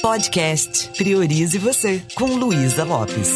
Podcast Priorize Você, com Luísa Lopes.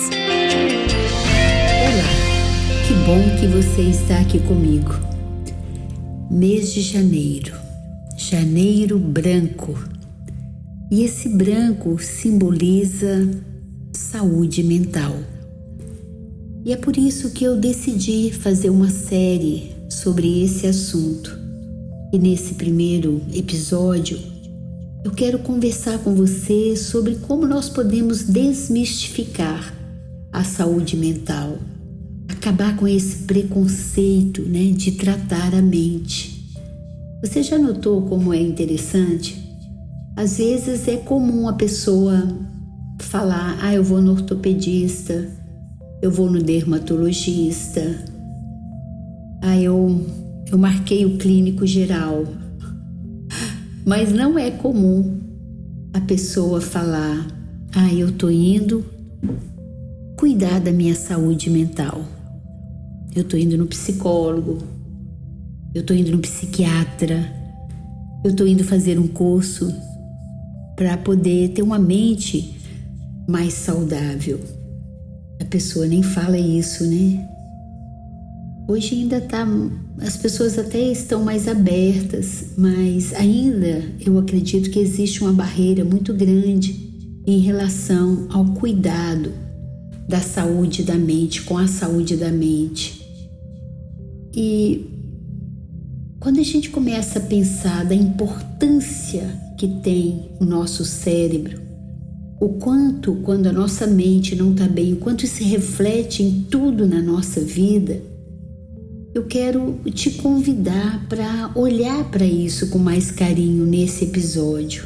Olá, que bom que você está aqui comigo. Mês de janeiro, janeiro branco. E esse branco simboliza saúde mental. E é por isso que eu decidi fazer uma série sobre esse assunto. E nesse primeiro episódio, eu quero conversar com você sobre como nós podemos desmistificar a saúde mental, acabar com esse preconceito, de tratar a mente. Você já notou como é interessante? Às vezes é comum a pessoa falar, eu vou no ortopedista, eu vou no dermatologista, eu marquei o clínico geral. Mas não é comum a pessoa falar, eu tô indo cuidar da minha saúde mental. Eu tô indo no psicólogo, eu tô indo no psiquiatra, eu tô indo fazer um curso para poder ter uma mente mais saudável. A pessoa nem fala isso, Hoje ainda as pessoas até estão mais abertas, mas ainda eu acredito que existe uma barreira muito grande em relação ao cuidado da saúde da mente, com a saúde da mente. E quando a gente começa a pensar da importância que tem o nosso cérebro, o quanto, quando a nossa mente não está bem, o quanto isso se reflete em tudo na nossa vida, eu quero te convidar para olhar para isso com mais carinho nesse episódio.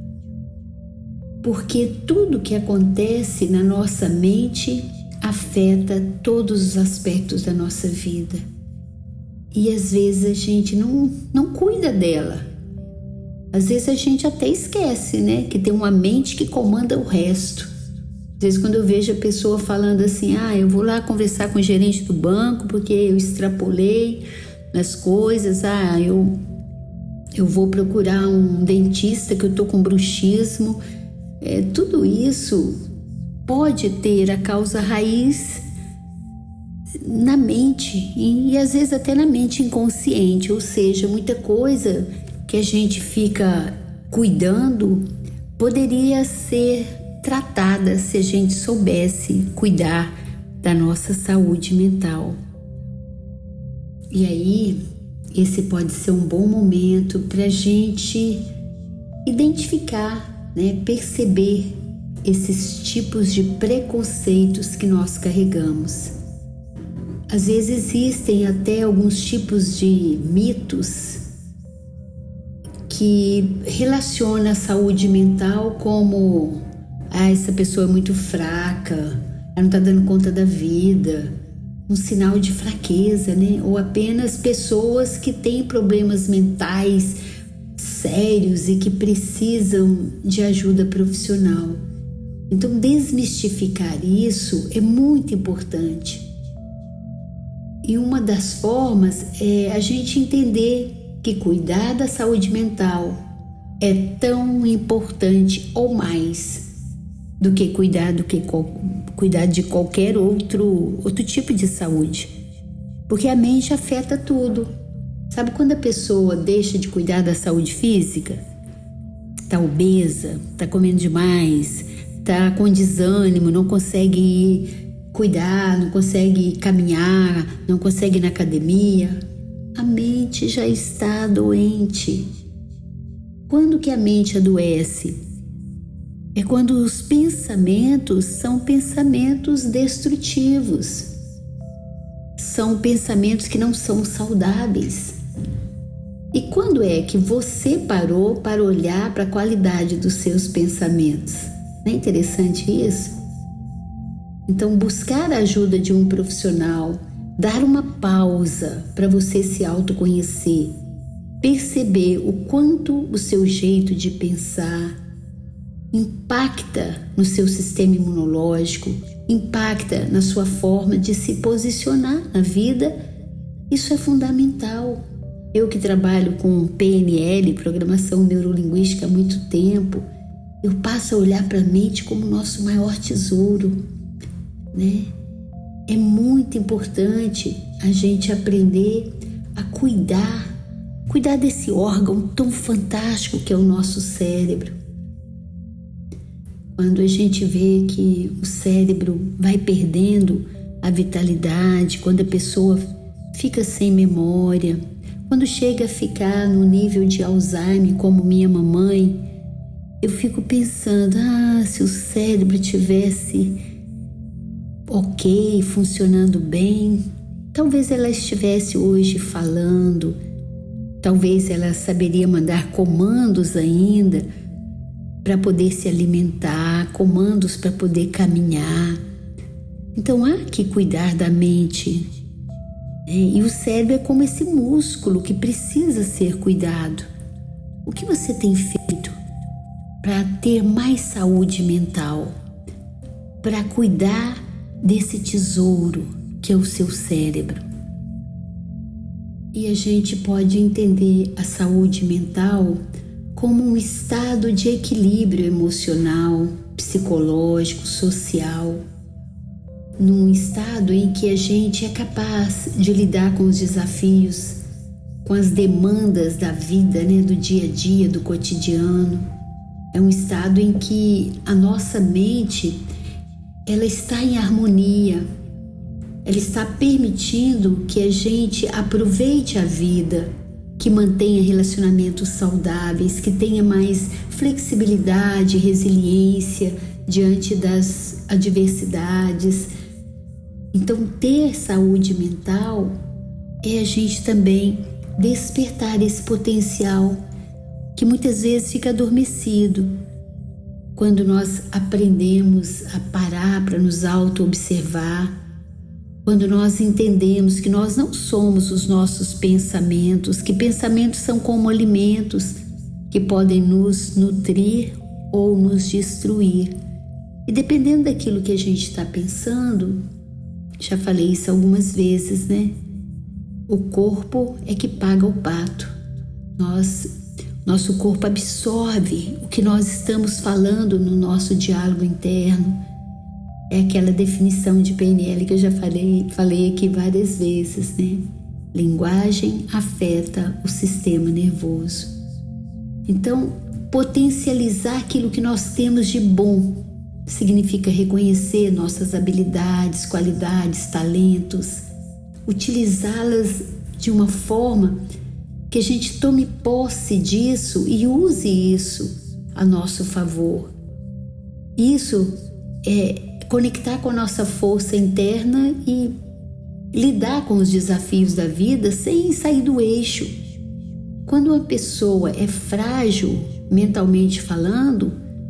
Porque tudo que acontece na nossa mente afeta todos os aspectos da nossa vida. E às vezes a gente não cuida dela. Às vezes a gente até esquece, que tem uma mente que comanda o resto. Às vezes quando eu vejo a pessoa falando assim, eu vou lá conversar com o gerente do banco porque eu extrapolei nas coisas, eu vou procurar um dentista que eu tô com bruxismo. Tudo isso pode ter a causa raiz na mente e às vezes até na mente inconsciente, ou seja, muita coisa que a gente fica cuidando poderia ser tratada se a gente soubesse cuidar da nossa saúde mental. E aí, esse pode ser um bom momento para a gente identificar, perceber esses tipos de preconceitos que nós carregamos. Às vezes existem até alguns tipos de mitos que relaciona a saúde mental como essa pessoa é muito fraca, ela não está dando conta da vida, um sinal de fraqueza, ou apenas pessoas que têm problemas mentais sérios e que precisam de ajuda profissional. Então, desmistificar isso é muito importante. E uma das formas é a gente entender que cuidar da saúde mental é tão importante ou mais do que cuidar de qualquer outro tipo de saúde. Porque a mente afeta tudo. Sabe quando a pessoa deixa de cuidar da saúde física? Está obesa, está comendo demais, está com desânimo, não consegue cuidar, não consegue caminhar, não consegue ir na academia. A mente já está doente. Quando que a mente adoece? É quando os pensamentos são pensamentos destrutivos. São pensamentos que não são saudáveis. E quando é que você parou para olhar para a qualidade dos seus pensamentos? Não é interessante isso? Então, buscar a ajuda de um profissional, dar uma pausa para você se autoconhecer, perceber o quanto o seu jeito de pensar impacta no seu sistema imunológico, impacta na sua forma de se posicionar na vida, isso é fundamental. Eu que trabalho com PNL, Programação Neurolinguística, há muito tempo, eu passo a olhar para a mente como nosso maior tesouro, né? É muito importante a gente aprender a cuidar desse órgão tão fantástico que é o nosso cérebro. Quando a gente vê que o cérebro vai perdendo a vitalidade, quando a pessoa fica sem memória, quando chega a ficar no nível de Alzheimer, como minha mamãe, eu fico pensando, se o cérebro tivesse ok, funcionando bem, talvez ela estivesse hoje falando, talvez ela saberia mandar comandos ainda para poder se alimentar, comandos para poder caminhar. Então há que cuidar da mente, né? E o cérebro é como esse músculo que precisa ser cuidado. O que você tem feito para ter mais saúde mental, para cuidar desse tesouro que é o seu cérebro? E a gente pode entender a saúde mental como um estado de equilíbrio emocional, psicológico, social, num estado em que a gente é capaz de lidar com os desafios, com as demandas da vida, né, do dia a dia, do cotidiano. É um estado em que a nossa mente, ela está em harmonia, ela está permitindo que a gente aproveite a vida, que mantenha relacionamentos saudáveis, que tenha mais flexibilidade, resiliência diante das adversidades. Então, ter saúde mental é a gente também despertar esse potencial que muitas vezes fica adormecido. Quando nós aprendemos a parar para nos auto-observar, quando nós entendemos que nós não somos os nossos pensamentos, que pensamentos são como alimentos que podem nos nutrir ou nos destruir. E dependendo daquilo que a gente está pensando, já falei isso algumas vezes, né? O corpo é que paga o pato. Nosso corpo absorve o que nós estamos falando no nosso diálogo interno. É aquela definição de PNL que eu já falei aqui várias vezes, né? Linguagem afeta o sistema nervoso. Então, potencializar aquilo que nós temos de bom significa reconhecer nossas habilidades, qualidades, talentos, utilizá-las de uma forma que a gente tome posse disso e use isso a nosso favor. Isso é conectar com a nossa força interna e lidar com os desafios da vida sem sair do eixo. Quando uma pessoa é frágil, mentalmente falando,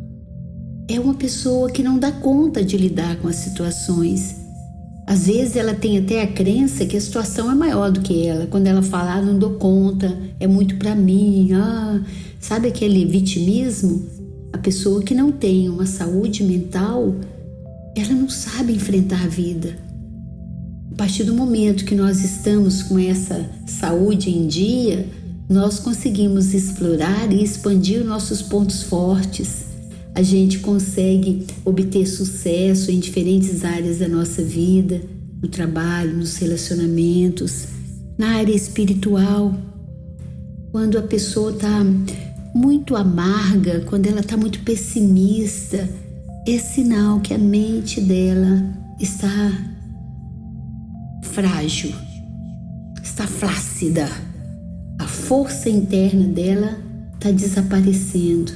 é uma pessoa que não dá conta de lidar com as situações. Às vezes ela tem até a crença que a situação é maior do que ela. Quando ela fala, não dou conta, é muito para mim, sabe aquele vitimismo? A pessoa que não tem uma saúde mental, ela não sabe enfrentar a vida. A partir do momento que nós estamos com essa saúde em dia, nós conseguimos explorar e expandir nossos pontos fortes. A gente consegue obter sucesso em diferentes áreas da nossa vida, no trabalho, nos relacionamentos, na área espiritual. Quando a pessoa está muito amarga, quando ela está muito pessimista, é sinal que a mente dela está frágil, está flácida. A força interna dela está desaparecendo.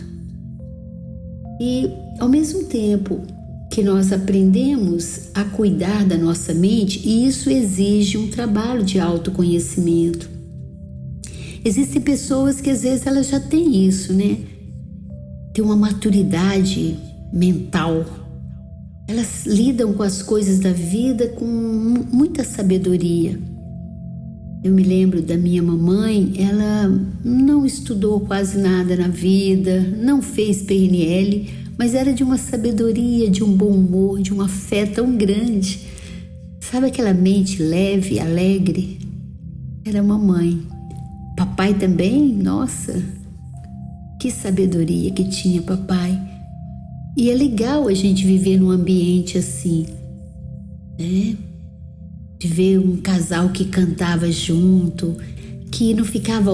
E ao mesmo tempo que nós aprendemos a cuidar da nossa mente, e isso exige um trabalho de autoconhecimento. Existem pessoas que às vezes elas já têm isso, né? Tem uma maturidade mental. Elas lidam com as coisas da vida com muita sabedoria. Eu me lembro da minha mamãe, ela não estudou quase nada na vida, não fez PNL, mas era de uma sabedoria, de um bom humor, de uma fé tão grande. Sabe aquela mente leve, alegre? Era mamãe. Papai também, nossa, que sabedoria que tinha papai. E é legal a gente viver num ambiente assim, né? De ver um casal que cantava junto, que não ficava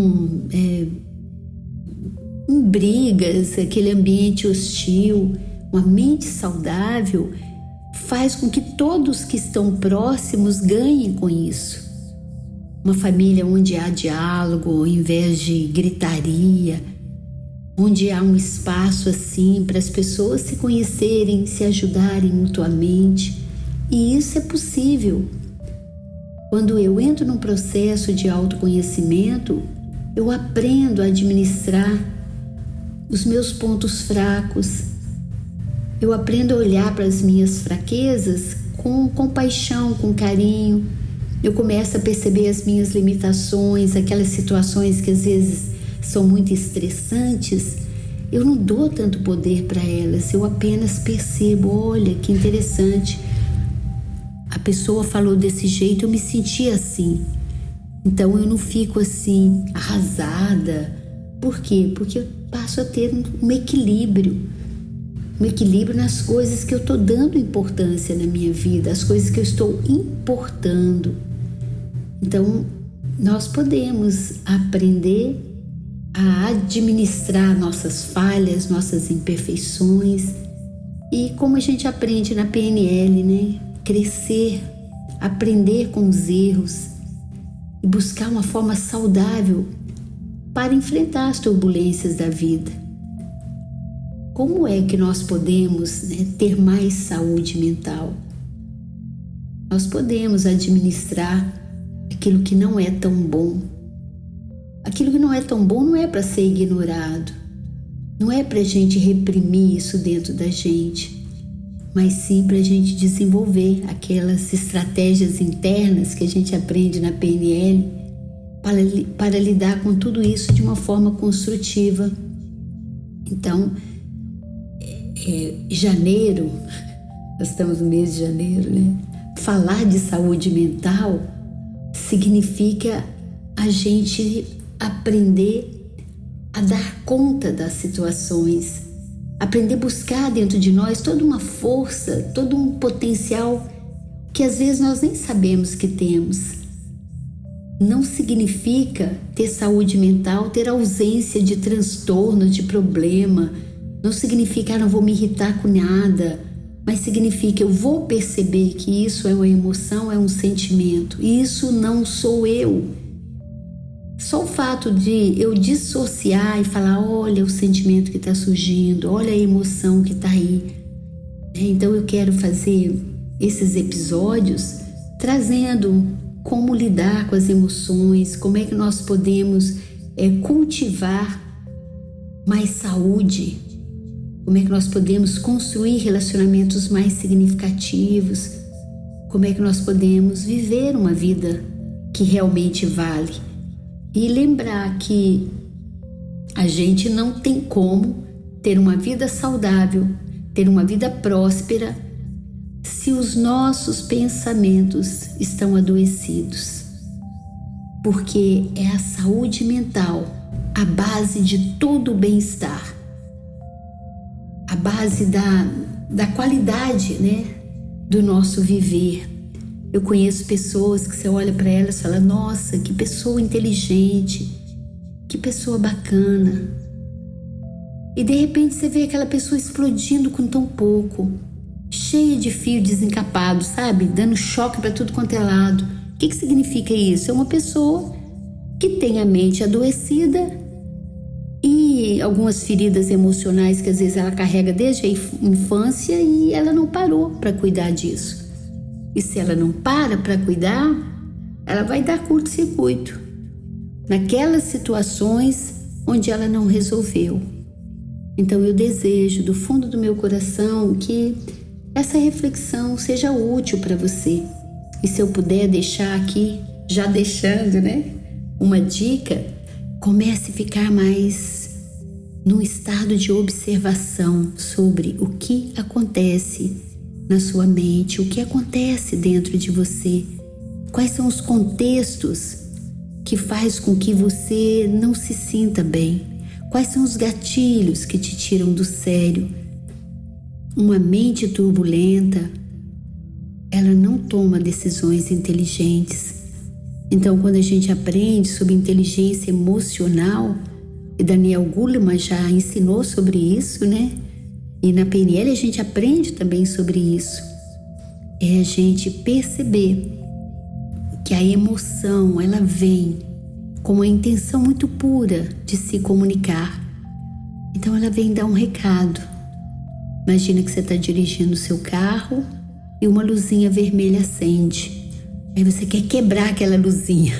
em brigas, aquele ambiente hostil. Uma mente saudável faz com que todos que estão próximos ganhem com isso. Uma família onde há diálogo ao invés de gritaria, onde há um espaço assim para as pessoas se conhecerem, se ajudarem mutuamente. E isso é possível. Quando eu entro num processo de autoconhecimento, eu aprendo a administrar os meus pontos fracos. Eu aprendo a olhar para as minhas fraquezas com compaixão, com carinho. Eu começo a perceber as minhas limitações, aquelas situações que às vezes são muito estressantes. Eu não dou tanto poder para elas, eu apenas percebo, olha que interessante. A pessoa falou desse jeito, eu me senti assim. Então eu não fico assim, arrasada. Por quê? Porque eu passo a ter um equilíbrio nas coisas que eu estou dando importância na minha vida, as coisas que eu estou importando. Então, nós podemos aprender a administrar nossas falhas, nossas imperfeições e como a gente aprende na PNL, né? Crescer, aprender com os erros e buscar uma forma saudável para enfrentar as turbulências da vida. Como é que nós podemos, né, ter mais saúde mental? Nós podemos administrar aquilo que não é tão bom. Aquilo que não é tão bom não é para ser ignorado, não é para a gente reprimir isso dentro da gente, mas sim para a gente desenvolver aquelas estratégias internas que a gente aprende na PNL para lidar com tudo isso de uma forma construtiva. Então, janeiro, nós estamos no mês de janeiro, né? Falar de saúde mental significa a gente aprender a dar conta das situações, aprender a buscar dentro de nós toda uma força, todo um potencial que às vezes nós nem sabemos que temos. Não significa ter saúde mental, ter ausência de transtorno, de problema. Não significa não vou me irritar com nada, mas significa eu vou perceber que isso é uma emoção, é um sentimento. E isso não sou eu. Só o fato de eu dissociar e falar, olha o sentimento que está surgindo, olha a emoção que está aí. Então eu quero fazer esses episódios trazendo como lidar com as emoções, como é que nós podemos cultivar mais saúde, como é que nós podemos construir relacionamentos mais significativos, como é que nós podemos viver uma vida que realmente vale. E lembrar que a gente não tem como ter uma vida saudável, ter uma vida próspera, se os nossos pensamentos estão adoecidos. Porque é a saúde mental a base de todo o bem-estar, a base da qualidade, né, do nosso viver. Eu conheço pessoas que você olha para elas e fala, nossa, que pessoa inteligente, que pessoa bacana. E de repente você vê aquela pessoa explodindo com tão pouco, cheia de fio desencapado, sabe? Dando choque para tudo quanto é lado. O que significa isso? É uma pessoa que tem a mente adoecida e algumas feridas emocionais que às vezes ela carrega desde a infância e ela não parou para cuidar disso. E se ela não para cuidar, ela vai dar curto-circuito naquelas situações onde ela não resolveu. Então eu desejo do fundo do meu coração que essa reflexão seja útil para você. E se eu puder deixar aqui, já deixando, né, uma dica, comece a ficar mais num estado de observação sobre o que acontece na sua mente, o que acontece dentro de você, quais são os contextos que faz com que você não se sinta bem, quais são os gatilhos que te tiram do sério, uma mente turbulenta, ela não toma decisões inteligentes. Então, quando a gente aprende sobre inteligência emocional, e Daniel Goleman já ensinou sobre isso, né? E na PNL a gente aprende também sobre isso. É a gente perceber que a emoção, ela vem com uma intenção muito pura de se comunicar. Então ela vem dar um recado. Imagina que você está dirigindo o seu carro e uma luzinha vermelha acende. Aí você quer quebrar aquela luzinha.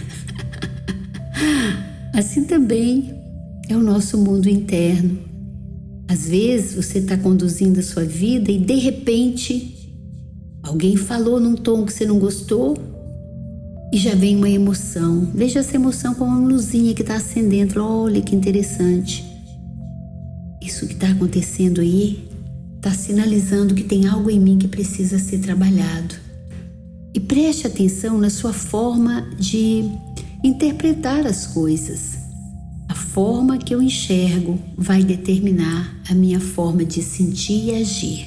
Assim também é o nosso mundo interno. Às vezes você está conduzindo a sua vida e de repente alguém falou num tom que você não gostou e já vem uma emoção. Veja essa emoção como uma luzinha que está acendendo. Olha que interessante. Isso que está acontecendo aí está sinalizando que tem algo em mim que precisa ser trabalhado. E preste atenção na sua forma de interpretar as coisas. A forma que eu enxergo vai determinar a minha forma de sentir e agir.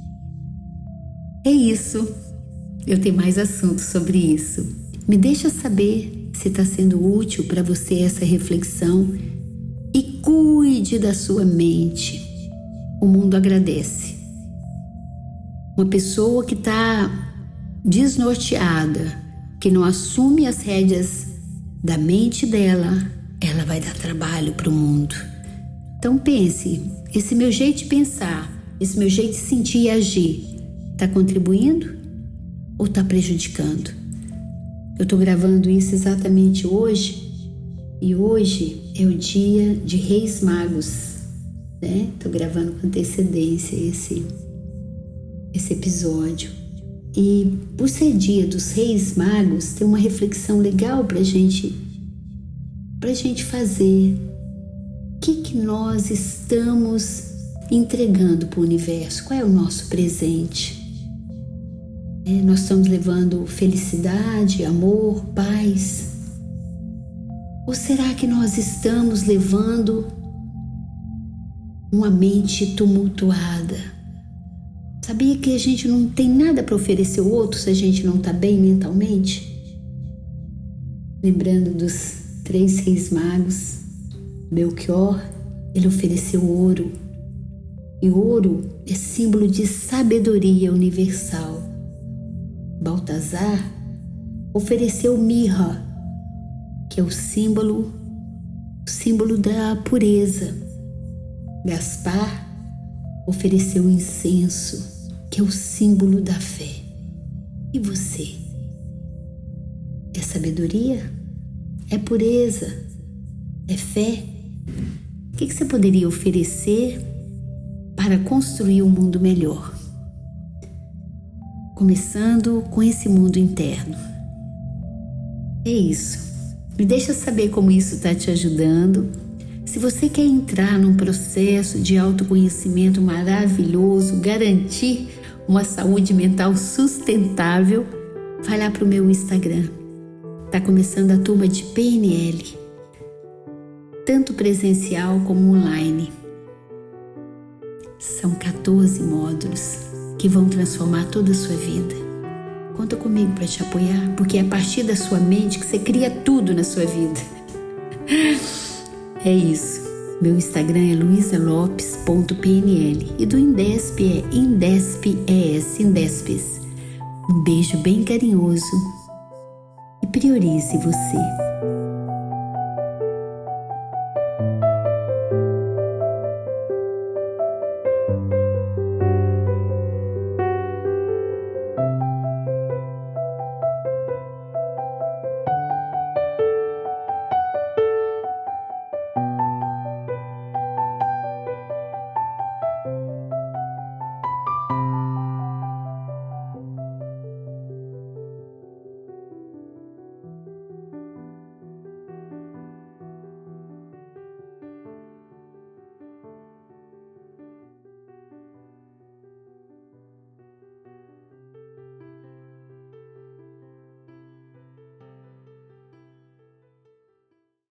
É isso. Eu tenho mais assuntos sobre isso. Me deixa saber se está sendo útil para você essa reflexão e cuide da sua mente. O mundo agradece. Uma pessoa que está desnorteada, que não assume as rédeas da mente dela, ela vai dar trabalho para o mundo. Então pense, esse meu jeito de pensar, esse meu jeito de sentir e agir, está contribuindo ou está prejudicando? Eu estou gravando isso exatamente hoje, e hoje é o dia de Reis Magos, né? Estou gravando com antecedência esse episódio. E por ser dia dos Reis Magos, tem uma reflexão legal para gente fazer. O que nós estamos entregando para o universo? Qual é o nosso presente? Nós estamos levando felicidade, amor, paz? Ou será que nós estamos levando uma mente tumultuada? Sabia que a gente não tem nada para oferecer ao outro se a gente não está bem mentalmente? Lembrando dos 3 reis magos, Belchior, ele ofereceu ouro. E ouro é símbolo de sabedoria universal. Baltazar ofereceu mirra, que é o símbolo da pureza. Gaspar ofereceu incenso, que é o símbolo da fé. E você? É sabedoria? É pureza? É fé? O que você poderia oferecer para construir um mundo melhor? Começando com esse mundo interno. É isso. Me deixa saber como isso está te ajudando. Se você quer entrar num processo de autoconhecimento maravilhoso, garantir uma saúde mental sustentável, vai lá para o meu Instagram. Está começando a turma de PNL, tanto presencial como online. São 14 módulos que vão transformar toda a sua vida. Conta comigo para te apoiar, porque é a partir da sua mente que você cria tudo na sua vida. É isso. Meu Instagram é luisalopes.pnl e do Indesp é Indespes. Um beijo bem carinhoso e priorize você.